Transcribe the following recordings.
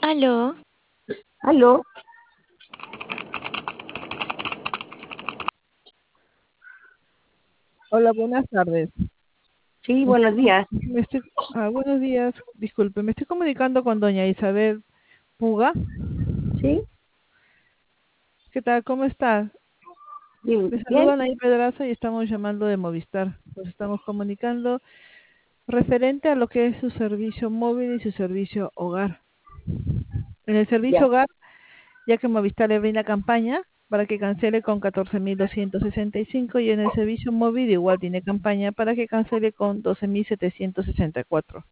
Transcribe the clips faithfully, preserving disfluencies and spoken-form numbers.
Aló, Aló, Hola, buenas tardes. sí, Me estoy, buenos com- días. me estoy- ah, buenos días, disculpe, me estoy comunicando con doña Isabel Puga. Sí, ¿Qué tal? ¿Cómo está? bien, Le bien, saluda Nay Pedraza y estamos llamando de Movistar. Nos estamos comunicando referente a lo que es su servicio móvil y su servicio hogar. En el servicio ya, hogar, ya que Movistar le brinda campaña para que cancele con catorce mil doscientos sesenta y cinco y en el servicio móvil igual tiene campaña para que cancele con doce mil setecientos sesenta y cuatro.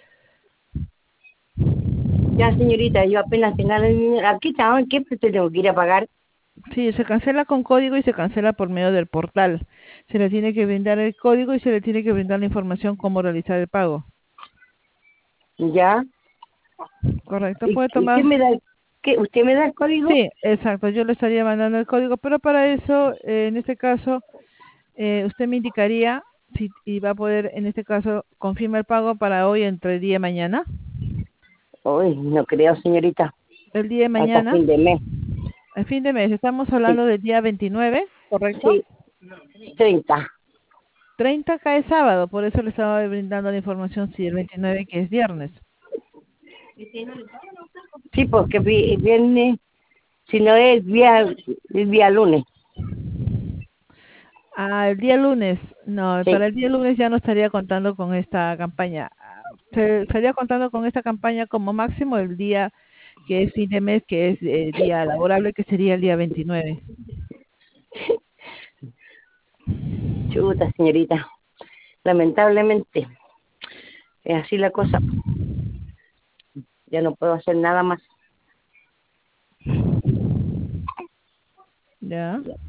ya, señorita, yo apenas tenga el dinero. Aquí está, ¿qué te tengo que ir a pagar? Sí, se cancela con código y se cancela por medio del portal. Se le tiene que brindar el código y se le tiene que brindar la información cómo realizar el pago. Ya, ¿Correcto? ¿y Puede y usted tomar. me da el, qué? ¿Usted me da el código? Sí, exacto. Yo le estaría mandando el código, pero para eso, eh, en este caso, eh, usted me indicaría si y va a poder, en este caso, confirma el pago para hoy entre el día de mañana. Uy, no creo, señorita, El día de hasta mañana, fin de mes. el fin de mes, estamos Sí, hablando del día veintinueve, ¿correcto? sí, treinta. Treinta cae sábado, por eso le estaba brindando la información, si el veintinueve que es viernes. Sí, porque vi- viene, si no es día, el día lunes. Ah, el día lunes. No, Sí, para el día lunes ya no estaría contando con esta campaña. Ah, Se estaría contando con esta campaña como máximo el día que es fin de mes, que es eh, día laborable, que sería el día veintinueve. chuta, señorita. Lamentablemente, es así la cosa. Ya no puedo hacer nada más. ¿Ya?